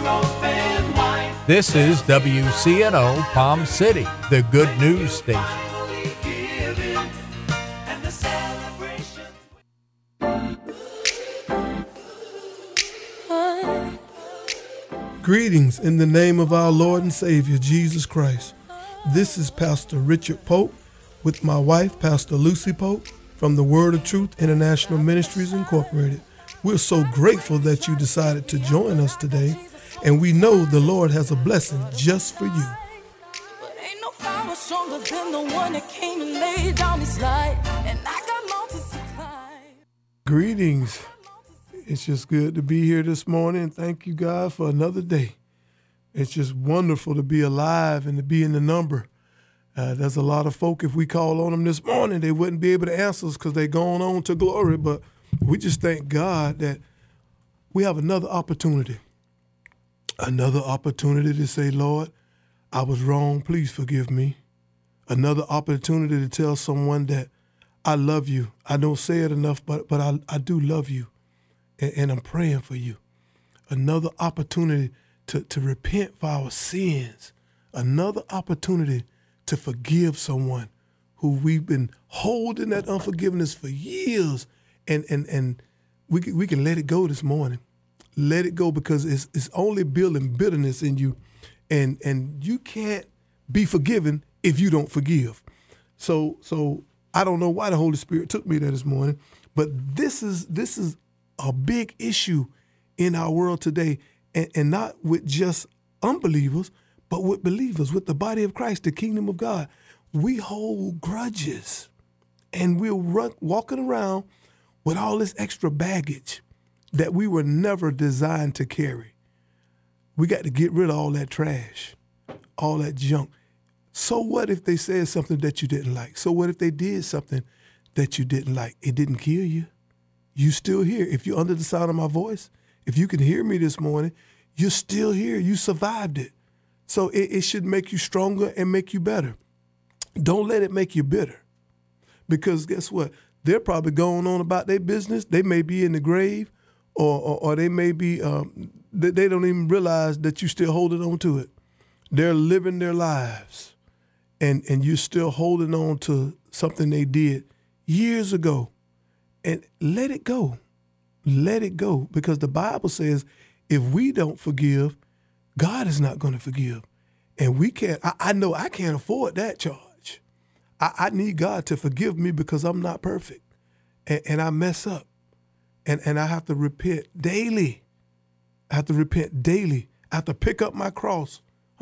This is WCNO Palm City, the good news station. Greetings in the name of our Lord and Savior, Jesus Christ. This is Pastor Richard Pope with my wife, Pastor Lucy Pope, from the Word of Truth International Ministries Incorporated. We're so grateful that you decided to join us today, and we know the Lord has a blessing just for you. But ain't no power stronger than the one that came and laid down his life, and I got mountains to climb. Greetings. It's just good to be here this morning. Thank you, God, for another day. It's just wonderful to be alive and to be in the number. There's a lot of folk, if we call on them this morning, they wouldn't be able to answer us because they're going on to glory. But we just thank God that we have another opportunity to say, Lord, I was wrong. Please forgive me. Another opportunity to tell someone that I love you. I don't say it enough, but I do love you, and I'm praying for you. Another opportunity to repent for our sins. Another opportunity to forgive someone who we've been holding that unforgiveness for years, and we can let it go this morning. Let it go, because it's only building bitterness in you, and you can't be forgiven if you don't forgive. So I don't know why the Holy Spirit took me there this morning, but this is a big issue in our world today, and not with just unbelievers, but with believers, with the body of Christ, the kingdom of God. We hold grudges, and we're walking around with all this extra baggage that we were never designed to carry. We got to get rid of all that trash, all that junk. So what if they said something that you didn't like? So what if they did something that you didn't like? It didn't kill you. You still here. If you're under the sound of my voice, if you can hear me this morning, you're still here. You survived it. So it should make you stronger and make you better. Don't let it make you bitter. Because guess what? They're probably going on about their business. They may be in the grave, or they may be, they don't even realize that you're still holding on to it. They're living their lives, and you're still holding on to something they did years ago. And let it go. Let it go. Because the Bible says if we don't forgive, God is not going to forgive. And we can't, I know I can't afford that charge. I need God to forgive me because I'm not perfect. And I mess up. And I have to repent daily. I have to repent daily. I have to pick up my cross,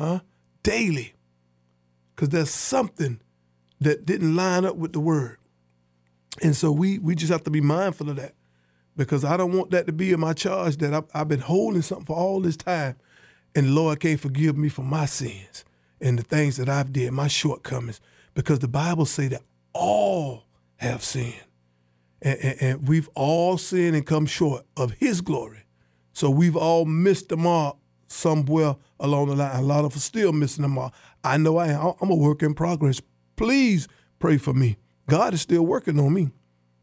daily. Because there's something that didn't line up with the word. And so we just have to be mindful of that, because I don't want that to be in my charge, that I've been holding something for all this time, and the Lord can't forgive me for my sins and the things that I've did, my shortcomings, because the Bible say that all have sinned, and we've all sinned and come short of his glory. So we've all missed the mark somewhere along the line. A lot of us still missing the mark. I know I am. I'm a work in progress. Please pray for me. God is still working on me.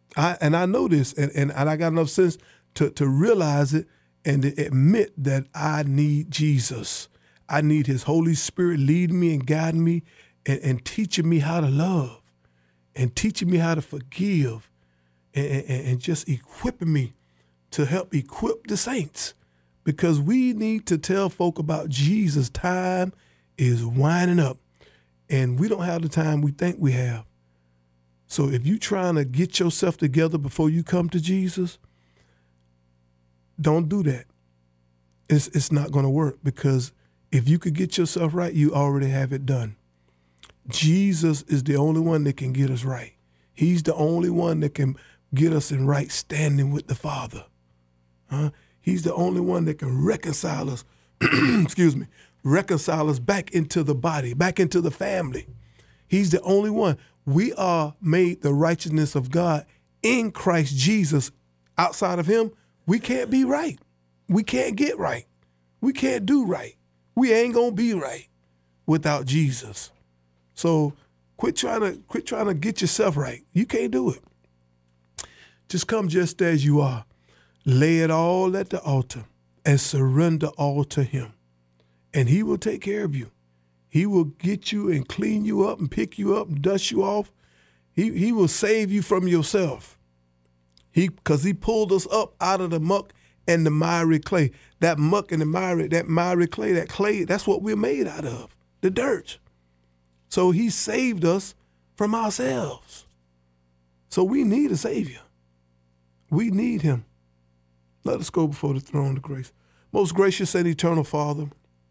I know this, and I got enough sense to realize it and to admit that I need Jesus. I need his Holy Spirit leading me and guiding me and teaching me how to love and teaching me how to forgive and just equipping me to help equip the saints, because we need to tell folk about Jesus. Time is winding up, and we don't have the time we think we have. So if you're trying to get yourself together before you come to Jesus, don't do that. It's not going to work, because if you could get yourself right, you already have it done. Jesus is the only one that can get us right. He's the only one that can get us in right standing with the Father. He's the only one that can reconcile us, reconcile us back into the body, back into the family. He's the only one. We are made the righteousness of God in Christ Jesus. Outside of him, we can't be right. We can't get right. We can't do right. We ain't gonna be right without Jesus. So quit trying to get yourself right. You can't do it. Just come just as you are. Lay it all at the altar and surrender all to him. And he will take care of you. He will get you and clean you up and pick you up and dust you off. He will save you from yourself. Because he pulled us up out of the muck and the miry clay. That muck and that miry clay, that clay, that's what we're made out of, the dirt. So he saved us from ourselves. So we need a Savior. We need him. Let us go before the throne of grace. Most gracious and eternal Father,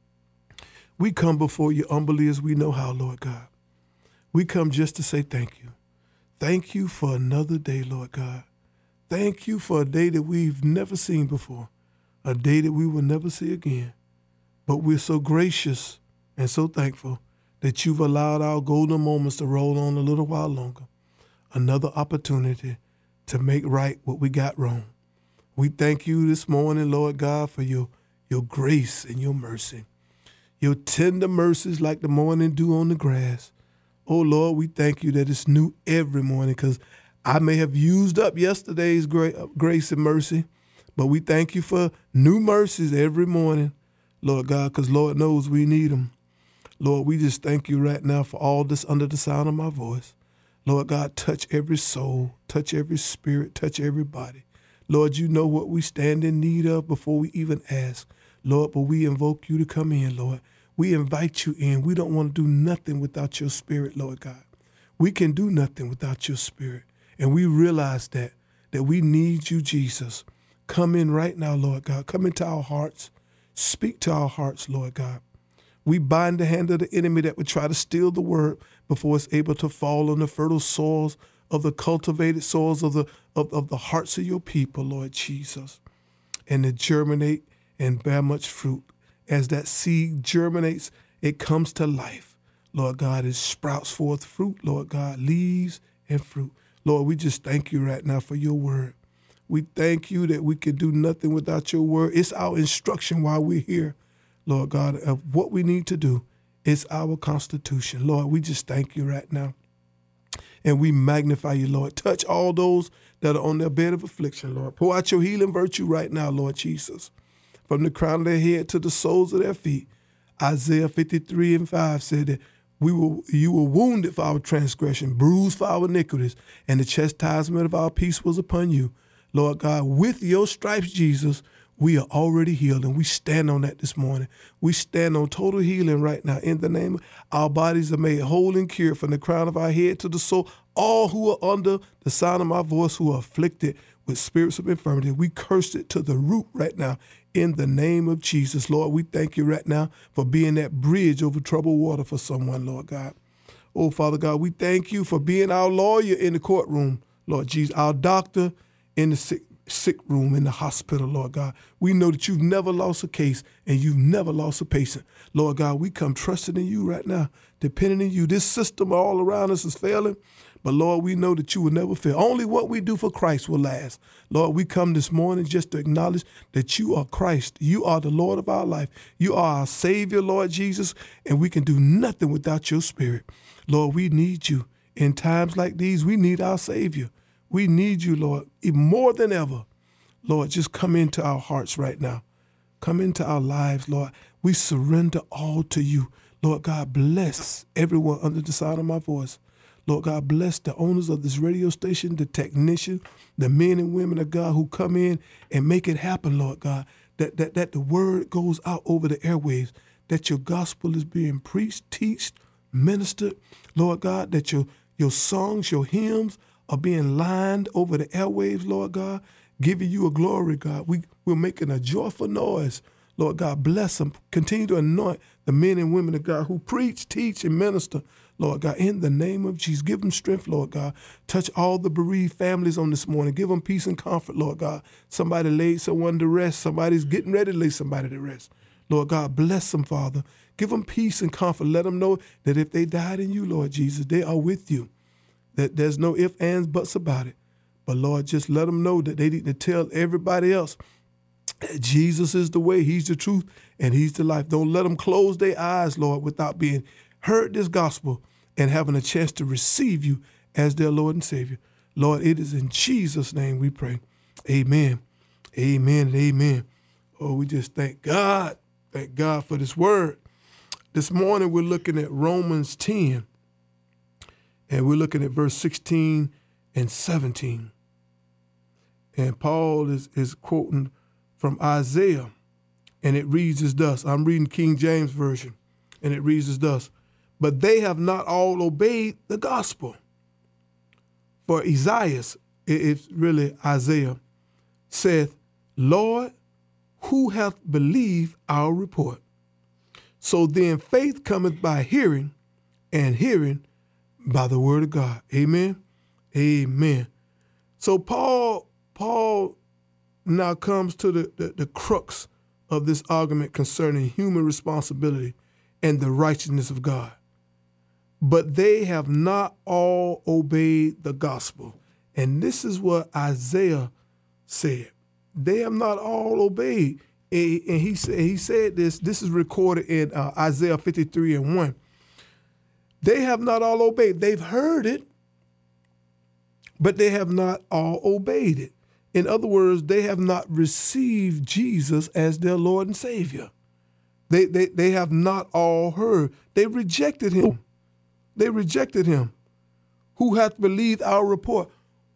we come before you humbly as we know how, Lord God. We come just to say thank you. Thank you for another day, Lord God. Thank you for a day that we've never seen before, a day that we will never see again. But we're so gracious and so thankful that you've allowed our golden moments to roll on a little while longer. Another opportunity to make right what we got wrong. We thank you this morning, Lord God, for your grace and your mercy. Your tender mercies like the morning dew on the grass. Oh, Lord, we thank you that it's new every morning, because I may have used up yesterday's grace and mercy, but we thank you for new mercies every morning, Lord God, because Lord knows we need them. Lord, we just thank you right now for all this under the sound of my voice. Lord God, touch every soul, touch every spirit, touch every body. Lord, you know what we stand in need of before we even ask. Lord, but we invoke you to come in, Lord. We invite you in. We don't want to do nothing without your spirit, Lord God. We can do nothing without your spirit. And we realize that we need you, Jesus. Come in right now, Lord God. Come into our hearts. Speak to our hearts, Lord God. We bind the hand of the enemy that would try to steal the word before it's able to fall on the fertile soils of the cultivated soils of the hearts of your people, Lord Jesus, and to germinate and bear much fruit. As that seed germinates, it comes to life. Lord God, it sprouts forth fruit, Lord God, leaves and fruit. Lord, we just thank you right now for your word. We thank you that we can do nothing without your word. It's our instruction while we're here, Lord God, of what we need to do. It's our constitution. Lord, we just thank you right now. And we magnify you, Lord. Touch all those that are on their bed of affliction, Lord. Pour out your healing virtue right now, Lord Jesus. From the crown of their head to the soles of their feet. Isaiah 53:5 said that you were wounded for our transgression, bruised for our iniquities, and the chastisement of our peace was upon you. Lord God, with your stripes, Jesus, we are already healed, and we stand on that this morning. We stand on total healing right now. In the name of our bodies are made whole and cured from the crown of our head to the soul. All who are under the sound of my voice, who are afflicted with spirits of infirmity, we curse it to the root right now. In the name of Jesus, Lord, we thank you right now for being that bridge over troubled water for someone, Lord God. Oh, Father God, we thank you for being our lawyer in the courtroom, Lord Jesus, our doctor in the sick room in the hospital, Lord God. We know that you've never lost a case and you've never lost a patient. Lord God, we come trusting in you right now, depending on you. This system all around us is failing, but Lord, we know that you will never fail. Only what we do for Christ will last. Lord, we come this morning just to acknowledge that you are Christ. You are the Lord of our life. You are our Savior, Lord Jesus, and we can do nothing without your spirit. Lord, we need you. In times like these, we need our Savior. We need you, Lord, even more than ever. Lord, just come into our hearts right now. Come into our lives, Lord. We surrender all to you. Lord God, bless everyone under the sound of my voice. Lord God, bless the owners of this radio station, the technicians, the men and women of God who come in and make it happen, Lord God, that the word goes out over the airwaves, that your gospel is being preached, taught, ministered, Lord God, that your songs, your hymns are being lined over the airwaves, Lord God, giving you a glory, God. We're making a joyful noise. Lord God, bless them. Continue to anoint the men and women of God who preach, teach, and minister, Lord God, in the name of Jesus. Give them strength, Lord God. Touch all the bereaved families on this morning. Give them peace and comfort, Lord God. Somebody laid someone to rest. Somebody's getting ready to lay somebody to rest. Lord God, bless them, Father. Give them peace and comfort. Let them know that if they died in you, Lord Jesus, they are with you. That there's no ifs, ands, buts about it. But Lord, just let them know that they need to tell everybody else that Jesus is the way, he's the truth, and he's the life. Don't let them close their eyes, Lord, without being heard this gospel and having a chance to receive you as their Lord and Savior. Lord, it is in Jesus' name we pray. Amen. Amen and amen. Oh, we just thank God. Thank God for this word. This morning we're looking at Romans 10, and we're looking at verse 16 and 17. And Paul is quoting from Isaiah, and it reads as thus. I'm reading King James Version, and it reads as thus. But they have not all obeyed the gospel. For Isaiah, it's really Isaiah, saith, Lord, who hath believed our report? So then faith cometh by hearing, and hearing by the word of God. Amen? Amen. So Paul now comes to the crux of this argument concerning human responsibility and the righteousness of God. But they have not all obeyed the gospel. And this is what Isaiah said. They have not all obeyed. And he said this is recorded in Isaiah 53 and 1. They have not all obeyed. They've heard it, but they have not all obeyed it. In other words, they have not received Jesus as their Lord and Savior. They have not all heard. They rejected him. They rejected him. Who hath believed our report?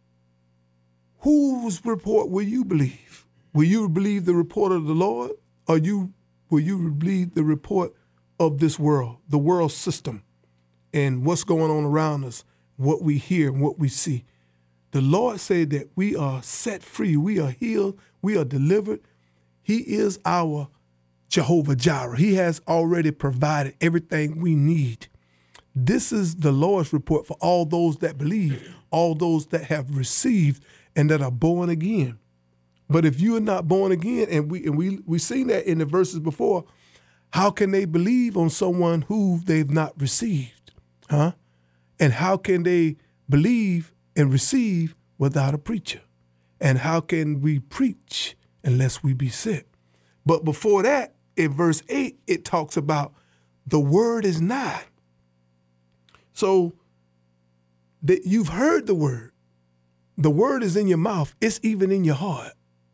Whose report will you believe? Will you believe the report of the Lord, or will you believe the report of this world, the world system, and what's going on around us, what we hear and what we see? The Lord said that we are set free, we are healed, we are delivered. He is our Jehovah Jireh. He has already provided everything we need. This is the Lord's report for all those that believe, all those that have received and that are born again. But if you are not born again, and we seen that in the verses before, how can they believe on someone who they've not received? Huh? And how can they believe and receive without a preacher? And how can we preach unless we be sent? But before that, in verse 8, it talks about the word is nigh. So that you've heard the word. The word is in your mouth. It's even in your heart.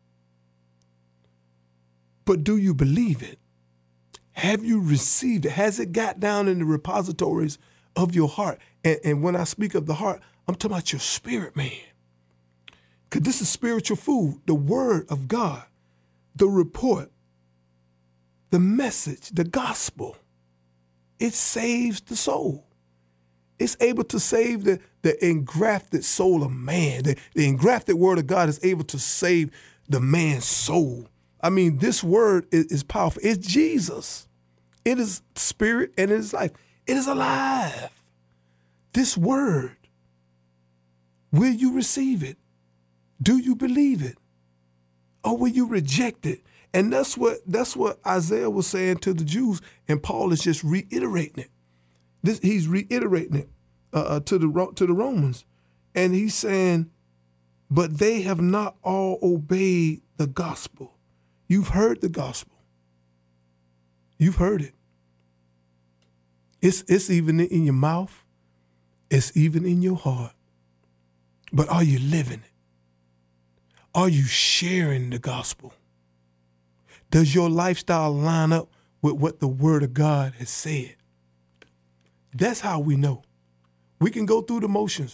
But do you believe it? Have you received it? Has it got down in the repositories of your heart? And when I speak of the heart, I'm talking about your spirit, man. Because this is spiritual food, the word of God, the report, the message, the gospel. It saves the soul. It's able to save the engrafted soul of man. The engrafted word of God is able to save the man's soul. I mean, this word is powerful. It's Jesus. It is spirit and it is life. It is alive. This word, will you receive it? Do you believe it? Or will you reject it? And that's what Isaiah was saying to the Jews, and Paul is just reiterating it. He's reiterating it to the Romans, and he's saying, but they have not all obeyed the gospel. You've heard the gospel. You've heard it. It's even in your mouth. It's even in your heart. But are you living it? Are you sharing the gospel? Does your lifestyle line up with what the word of God has said? That's how we know. We can go through the motions.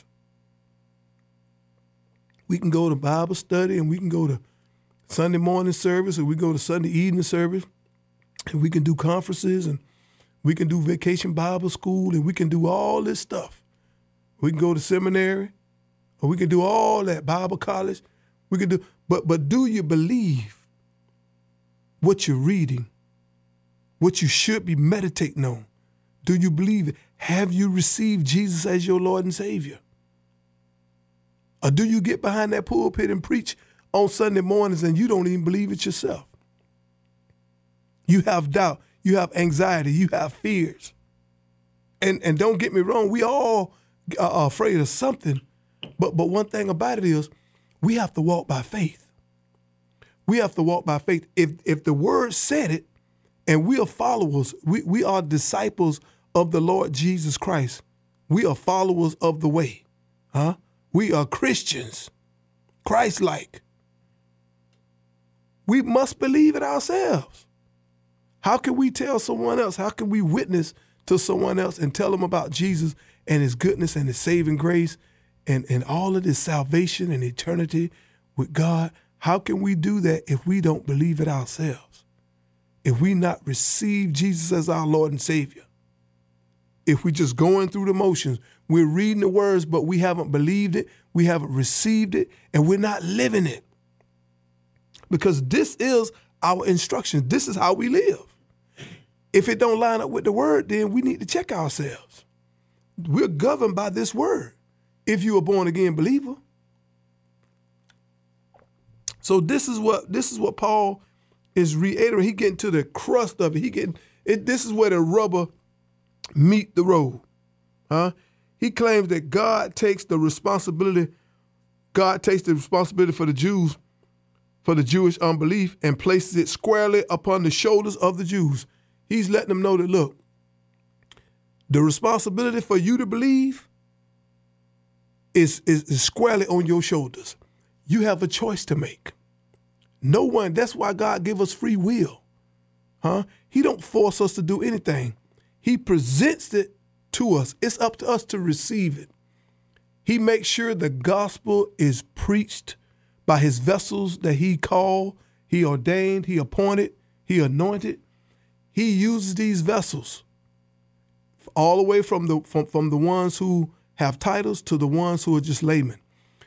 We can go to Bible study, and we can go to Sunday morning service, or we go to Sunday evening service, and we can do conferences, and we can do vacation Bible school, and we can do all this stuff. We can go to seminary, or we can do all that, Bible college. We can do, but do you believe what you're reading, what you should be meditating on? Do you believe it? Have you received Jesus as your Lord and Savior? Or do you get behind that pulpit and preach on Sunday mornings and you don't even believe it yourself? You have doubt, you have anxiety, you have fears. And don't get me wrong, we all are afraid of something, but one thing about it is we have to walk by faith. We have to walk by faith. If the word said it, and we are followers, we are disciples of the Lord Jesus Christ. We are followers of the way. We are Christians, Christ-like. We must believe it ourselves. How can we tell someone else? How can we witness to someone else and tell them about Jesus and his goodness and his saving grace and all of this salvation and eternity with God? How can we do that if we don't believe it ourselves? If we not receive Jesus as our Lord and Savior? If we just going through the motions, we're reading the words, but we haven't believed it, we haven't received it, and we're not living it. Because this is our instruction. This is how we live. If it don't line up with the word, then we need to check ourselves. We're governed by this word. If you're a born again believer. So this is what Paul is reiterating. He getting to the crust of it. This is where the rubber meet the road. He claims that God takes the responsibility for the Jews, for the Jewish unbelief, and places it squarely upon the shoulders of the Jews. He's letting them know that, look, the responsibility for you to believe is squarely on your shoulders. You have a choice to make. No one, that's why God give us free will. He don't force us to do anything. He presents it to us. It's up to us to receive it. He makes sure the gospel is preached by his vessels that he called, he ordained, he appointed, he anointed. He uses these vessels all the way from the ones who have titles to the ones who are just laymen.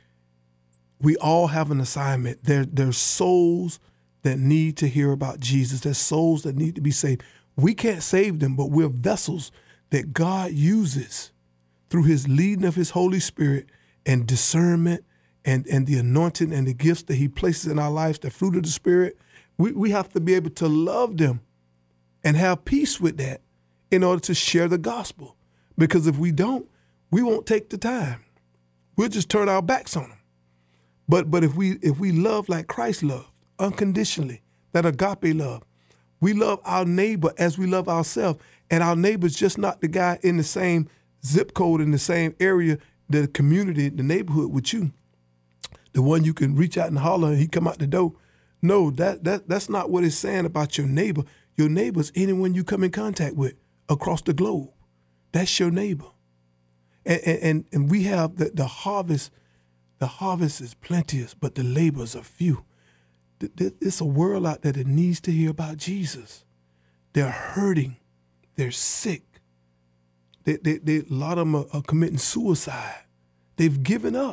We all have an assignment. There's souls that need to hear about Jesus. There's souls that need to be saved. We can't save them, but we're vessels that God uses through his leading of his Holy Spirit and discernment and the anointing and the gifts that he places in our lives, the fruit of the Spirit. We have to be able to love them and have peace with that in order to share the gospel. Because if we don't, we won't take the time. We'll just turn our backs on them. But if we love like Christ loved, unconditionally, that agape love, we love our neighbor as we love ourselves. And our neighbor's just not the guy in the same zip code, in the same area, the community, the neighborhood with you. The one you can reach out and holler and he come out the door. No, that's not what it's saying about your neighbor. Your neighbor's anyone you come in contact with across the globe. That's your neighbor. And we have the harvest. The harvest is plenteous, but the laborers are few. It's a world out there that needs to hear about Jesus. They're hurting. They're sick. A lot of them are committing suicide. They've given up.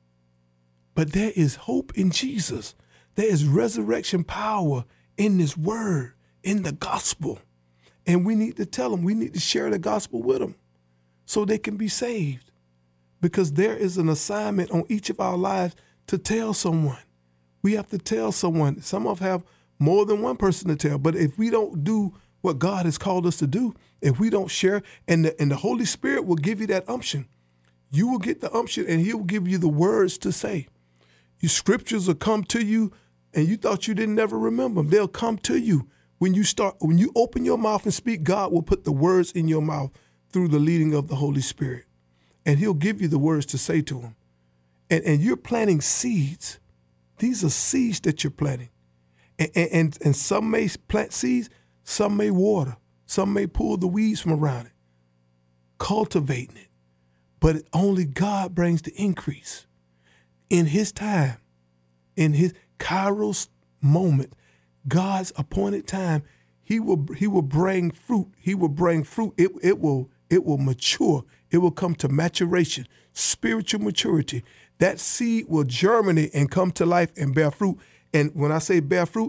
But there is hope in Jesus. There is resurrection power in this word, in the gospel. And we need to tell them, we need to share the gospel with them so they can be saved. Because there is an assignment on each of our lives to tell someone. We have to tell someone. Some of us have more than one person to tell. But if we don't do what God has called us to do, if we don't share, and the Holy Spirit will give you that unction. You will get the unction and he will give you the words to say. Your scriptures will come to you and you thought you didn't never remember them. They'll come to you. When you open your mouth and speak, God will put the words in your mouth through the leading of the Holy Spirit. And he'll give you the words to say to him. And you're planting seeds. These are seeds that you're planting. And some may plant seeds, some may water, some may pull the weeds from around it, cultivating it. But only God brings the increase. In his time, in his Kairos moment, God's appointed time, he will bring fruit. He will bring fruit. It will mature. It will come to maturation, spiritual maturity. That seed will germinate and come to life and bear fruit. And when I say bear fruit,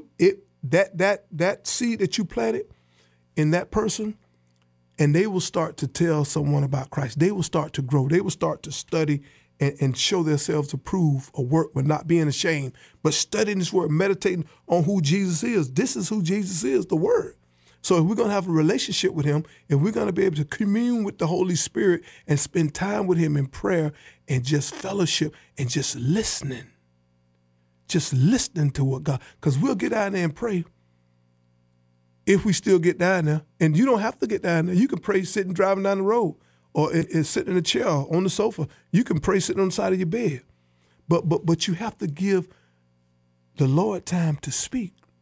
that seed that you planted in that person, and they will start to tell someone about Christ. They will start to grow. They will start to study and show themselves approved of work, but not being ashamed, but studying this word, meditating on who Jesus is. This is who Jesus is, the word. So if we're going to have a relationship with him, if we're going to be able to commune with the Holy Spirit and spend time with him in prayer and just fellowship and just listening to what God, because we'll get down there and pray if we still get down there. And you don't have to get down there. You can pray sitting driving down the road or sitting in a chair on the sofa. You can pray sitting on the side of your bed. But you have to give the Lord time to speak.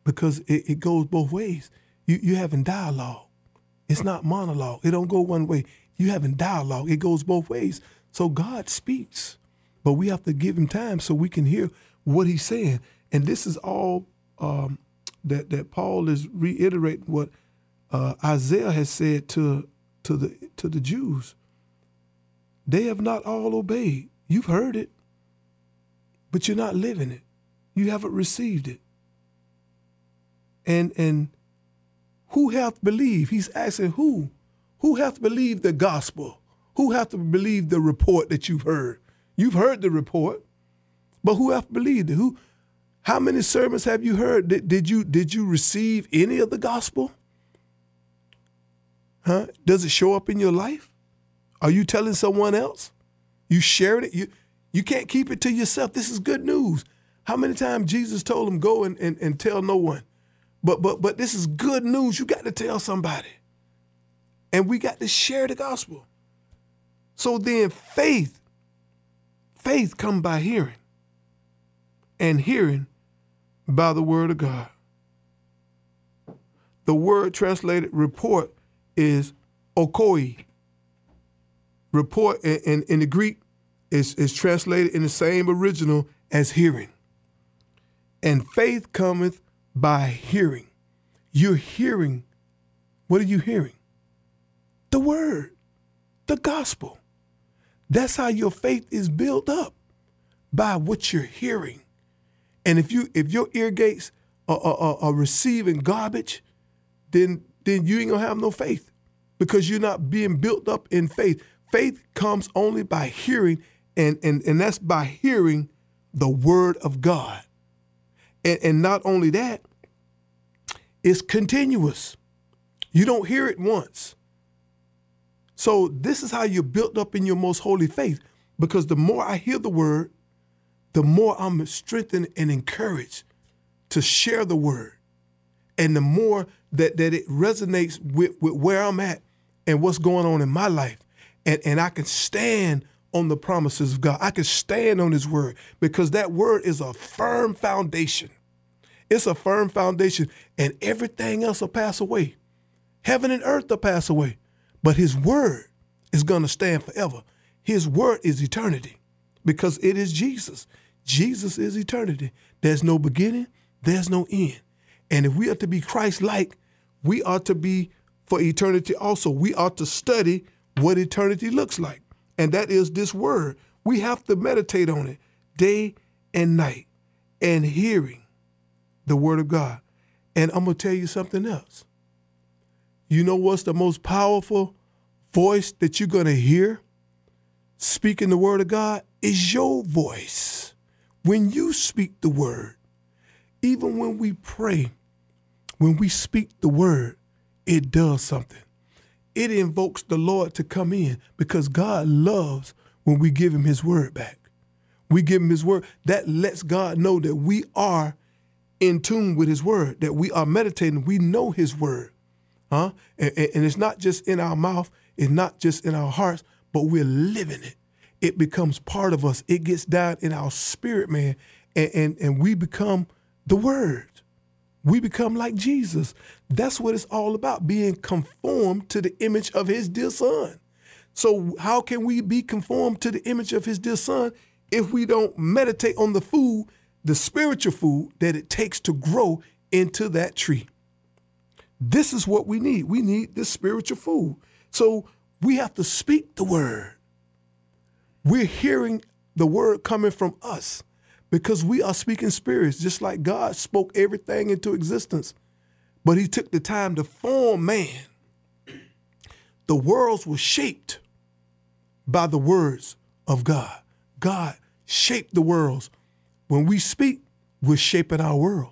because it goes both ways. You having dialogue. It's not monologue. It don't go one way. You having dialogue. It goes both ways. So God speaks, but we have to give him time so we can hear what he's saying. And this is all that Paul is reiterating what Isaiah has said to the Jews. They have not all obeyed. You've heard it, but you're not living it. You haven't received it. And who hath believed? He's asking who? Who hath believed the gospel? Who hath believed the report that you've heard? You've heard the report, but who hath believed it? How many sermons have you heard? Did you receive any of the gospel? Huh? Does it show up in your life? Are you telling someone else? You shared it? You can't keep it to yourself. This is good news. How many times Jesus told them, go and tell no one? But this is good news. You got to tell somebody. And we got to share the gospel. So then faith come by hearing, and hearing by the word of God. The word translated report is okoi. Report in the Greek is translated in the same original as hearing. And faith cometh by hearing. You're hearing. What are you hearing? The word, the gospel. That's how your faith is built up, by what you're hearing. And if your ear gates are receiving garbage, then you ain't gonna have no faith, because you're not being built up in faith. Faith comes only by hearing, and that's by hearing the word of God. And not only that, it's continuous. You don't hear it once. So this is how you're built up in your most holy faith, because the more I hear the word, the more I'm strengthened and encouraged to share the word. And the more that it resonates with where I'm at and what's going on in my life. And I can stand on the promises of God. I can stand on his word, because that word is a firm foundation. It's a firm foundation, and everything else will pass away. Heaven and earth will pass away, but his word is going to stand forever. His word is eternity, because it is Jesus. Jesus is eternity. There's no beginning, there's no end. And if we are to be Christ-like, we ought to be for eternity also. We ought to study what eternity looks like. And that is this word. We have to meditate on it day and night, and hearing the word of God. And I'm going to tell you something else. You know what's the most powerful voice that you're going to hear speaking the word of God? Is your voice. When you speak the word, even when we pray, when we speak the word, it does something. It invokes the Lord to come in, because God loves when we give him his word back. We give him his word. That lets God know that we are in tune with his word, that we are meditating. We know his word. And it's not just in our mouth. It's not just in our hearts, but we're living it. It becomes part of us. It gets down in our spirit, man. And we become the word. We become like Jesus. That's what it's all about, being conformed to the image of his dear son. So how can we be conformed to the image of his dear son if we don't meditate on the food, the spiritual food that it takes to grow into that tree? This is what we need. We need this spiritual food. So we have to speak the word. We're hearing the word coming from us, because we are speaking spirits, just like God spoke everything into existence. But he took the time to form man. The worlds were shaped by the words of God. God shaped the worlds. When we speak, we're shaping our world.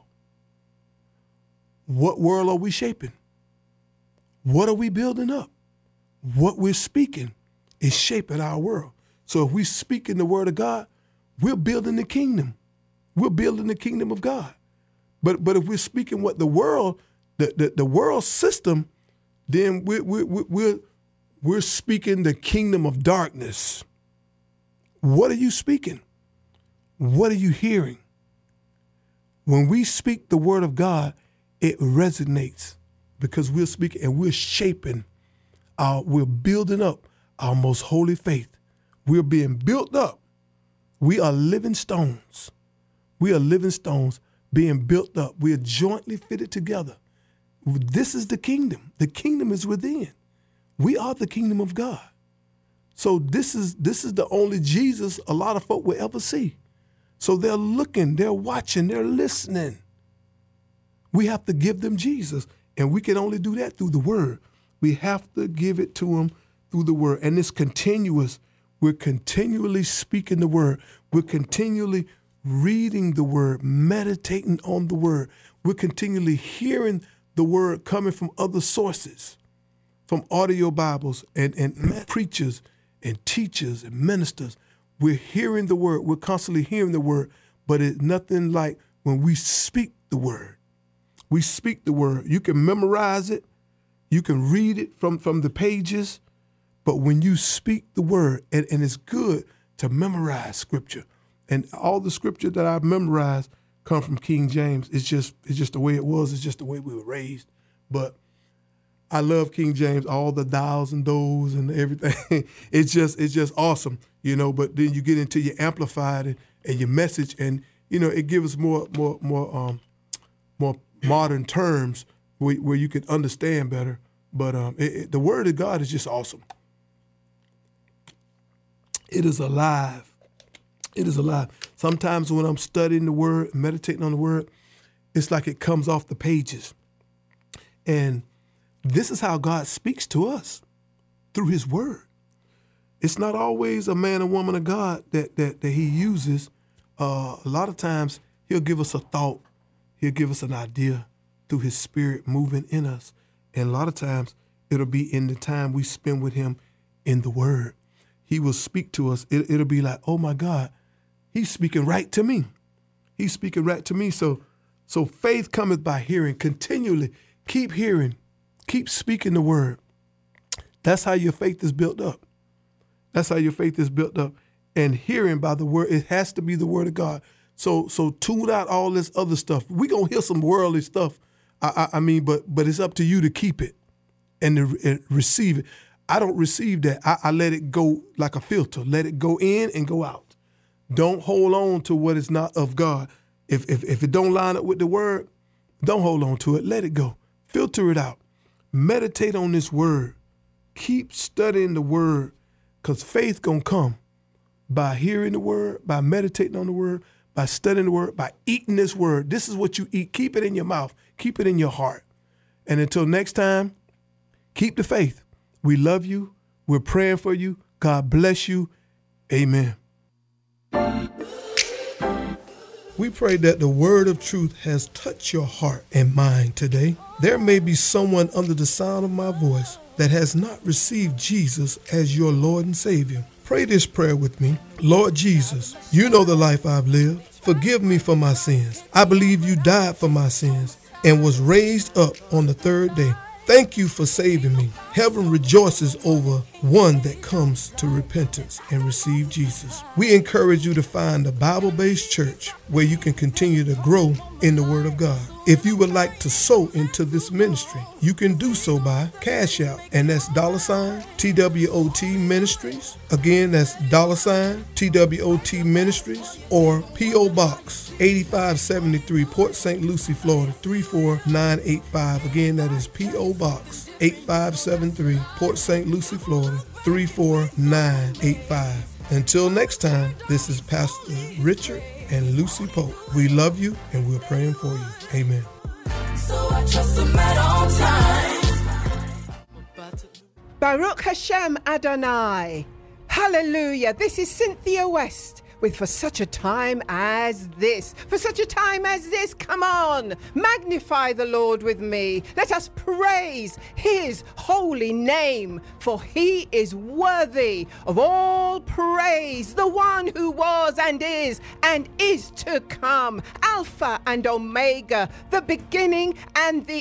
What world are we shaping? What are we building up? What we're speaking is shaping our world. So if we speak in the word of God, we're building the kingdom. We're building the kingdom of God. But if we're speaking what the world, the world system, then we're speaking the kingdom of darkness. What are you speaking? What are you hearing? When we speak the word of God, it resonates because we're speaking and we're shaping we're building up our most holy faith. We're being built up. We are living stones. We are living stones being built up. We are jointly fitted together. This is the kingdom. The kingdom is within. We are the kingdom of God. So this is the only Jesus a lot of folk will ever see. So they're looking, they're watching, they're listening. We have to give them Jesus, and we can only do that through the word. We have to give it to them through the word, and it's continuous. We're continually speaking the word. We're continually reading the word, meditating on the word. We're continually hearing the word coming from other sources, from audio Bibles and preachers and teachers and ministers. We're hearing the word. We're constantly hearing the word, but it's nothing like when we speak the word. We speak the word. You can memorize it. You can read it from the pages, but when you speak the word, and it's good to memorize scripture. And all the scripture that I've memorized come from King James. It's just the way it was. It's just the way we were raised. But I love King James, all the thous and those and everything. It's just awesome, you know. But then you get into your amplified and your message, and you know it gives more modern terms where you can understand better. But the word of God is just awesome. It is alive. It is alive. Sometimes when I'm studying the word, meditating on the word, it's like it comes off the pages. And this is how God speaks to us, through his word. It's not always a man or woman of God that he uses. A lot of times he'll give us a thought. He'll give us an idea through his spirit moving in us. And a lot of times it'll be in the time we spend with him in the word. He will speak to us. It'll be like, oh my God, he's speaking right to me. He's speaking right to me. So faith cometh by hearing. Continually keep hearing. Keep speaking the word. That's how your faith is built up. That's how your faith is built up. And hearing by the word, it has to be the word of God. So tune out all this other stuff. We're going to hear some worldly stuff. I mean, but it's up to you to keep it and to receive it. I don't receive that. I let it go like a filter. Let it go in and go out. Don't hold on to what is not of God. If it don't line up with the word, don't hold on to it. Let it go. Filter it out. Meditate on this word. Keep studying the word, because faith gonna come by hearing the word, by meditating on the word, by studying the word, by eating this word. This is what you eat. Keep it in your mouth. Keep it in your heart. And until next time, keep the faith. We love you. We're praying for you. God bless you. Amen. We pray that the word of truth has touched your heart and mind today. There may be someone under the sound of my voice that has not received Jesus as your Lord and Savior. Pray this prayer with me. Lord Jesus, you know the life I've lived. Forgive me for my sins. I believe you died for my sins and was raised up on the third day. Thank you for saving me. Heaven rejoices over one that comes to repentance and receive Jesus. We encourage you to find a Bible-based church where you can continue to grow in the Word of God. If you would like to sow into this ministry, you can do so by Cash App, and that's $TWOT Ministries. Again, that's $TWOT Ministries, or P.O. Box 8573, Port St. Lucie, Florida 34985. Again, that is P.O. Box 8573, Port St. Lucie, Florida 34985. Until next time, this is Pastor Richard and Lucy Pope. We love you and we're praying for you. Amen. So I trust him at all times. Baruch Hashem Adonai. Hallelujah. This is Cynthia West with For Such a Time as This. For such a time as this, come on, magnify the Lord with me. Let us praise his holy name, for he is worthy of all praise, the one who was and is to come, Alpha and Omega, the beginning and the